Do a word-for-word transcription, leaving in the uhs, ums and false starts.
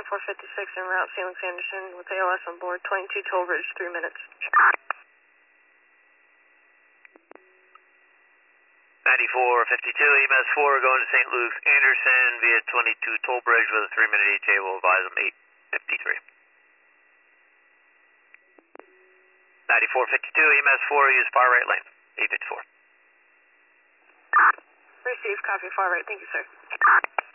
ninety-four fifty-six en route Felix Anderson with A L S on board, twenty-two Toll Bridge, three minutes. ninety-four fifty-two, E M S four going to Saint Luke's Anderson via twenty-two Toll Bridge with a three minute E T A. We'll advise them eight fifty-three. ninety-four fifty-two, E M S four, use far right lane, eight fifty-four. Received, copy, far right, thank you, sir.